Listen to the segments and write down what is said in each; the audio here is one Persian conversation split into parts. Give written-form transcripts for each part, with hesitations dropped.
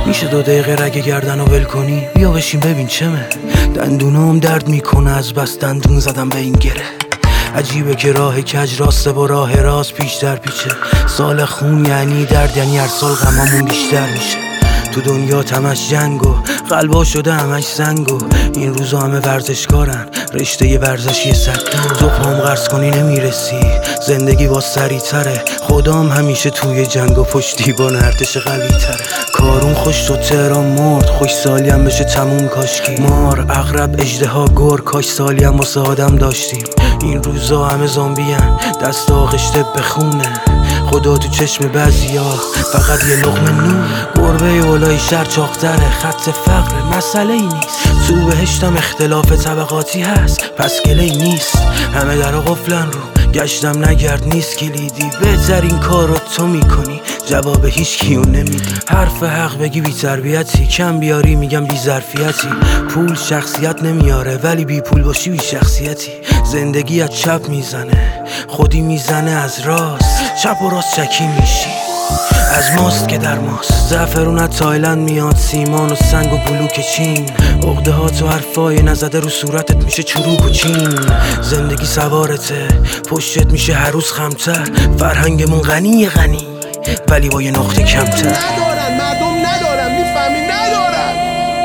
میشه 2 دقیقه رگ گردن رو ول کنی؟ بیا بشین ببین چمه. دندونام درد میکنه از بس دندون زدم به این گره. عجیبه که راه کج راسته با راه راست پیش در پیچه. سال خون یعنی درد، یعنی هر سال غمامون بیشتر میشه. تو دنیا تمش جنگ و قلبا شده همش زنگ و این روزا همه ورزشکارن، رشته ی ورزشی صد. تو پام قرض کنی نمیرسی، زندگی با سری تره. خدام همیشه توی جنگ و پشتیبان ارتش قوی تره. کارون خوش تو تهران مرد، خوش سالی هم بشه تموم کاشکی. مار اغرب اژدها گر، کاش سالی هم واسه آدم داشتیم. این روزا همه زامبیان، دست آغشته به خونه. خدا تو چشم بعضیا فقط یه لقمه نون. گربه اولای شهر چاق‌تره، خط فقر مسئله ای نیست. تو بهشتم اختلاف طبقاتی هست، پس گله‌ای نیست. همه درا قفلن رو گشتم نگرد نیست کلیدی. بهترین کار رو تو میکنی، جواب هیچ کیو نمیدی. حرف حق بگی بی تربیتی، کم بیاری میگم بی ظرفیتی. پول شخصیت نمیاره ولی بی پول باشی بی شخصیتی. زندگی از چپ میزنه، خودی میزنه از راست. چپ و راست چکی میشی، از ماست که در ماست. زعفرون از تایلند میاد، سیمان و سنگ و بلوک چین. عقده ها تو حرفای نزده رو صورتت میشه چروک و چین. زندگی سوارته، پشتت میشه هر روز خمتر. فرهنگمون غنی ولی با یه نقطه کمتر. ندارن مردم، ندارن میفهمی، ندارن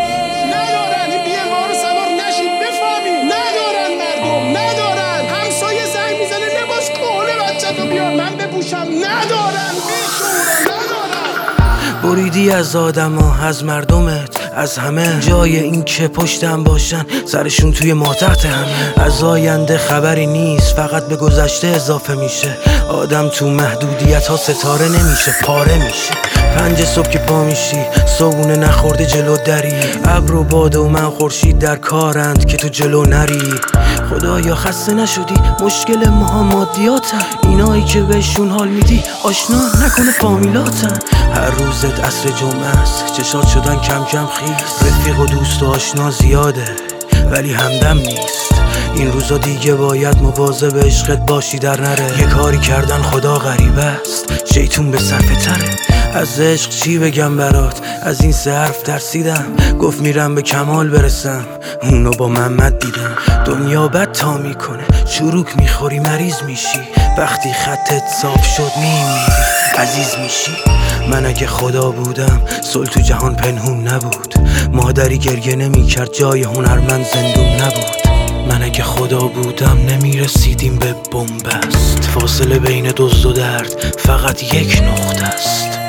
این بیمار سوار نشید بفهمی. ندارن مردم، ندارن. همسایه زنگ میزنه لباس کهنه بچه‌تو بیار من بپوشم. ندارن بیشورن، ندارن. بریدی از آدما، از مردمت، از همه. جای این که پشتم باشن سرشون توی ماتحت همه. از آینده خبری نیست، فقط به گذشته اضافه میشه. آدم تو محدودیت ها ستاره نمیشه، پاره میشه. 5 صبح که پا میشی، صبونه نخورده جلو دری. ابر و باد و من خورشید در کارند که تو جلو نری. خدایا خسته نشدی؟ مشکل ما مادیاتن. اینایی که بهشون حال میدی آشنا نکنه فامیلاتن. هر روزت عصر جمعه است، چشات شدن کم کم خیس. رفیق و دوست و آشنا زیاده ولی همدم نیست. این روزا دیگه باید مواظب عشقت باشی در نره. یه کاری کردن خدا غریبه است، شیطون به صرفه تره. از عشق چی بگم برات، از این 3 حرف ترسیدم. گفت میرم به کمال برسم، اونو با محمد دیدم. دنیا بد تا میکنه، چروک میخوری مریض میشی. وقتی خطت صاف شد میمیری، عزیز میشی. من اگه خدا بودم صلح تو جهان پنهون نبود. مادری گریه نمیکرد جای هنرمند زندون نبود. من اگه خدا بودم نمیرسیدیم به بنبست. فاصله بین دزد و درد فقط یک نقطه است.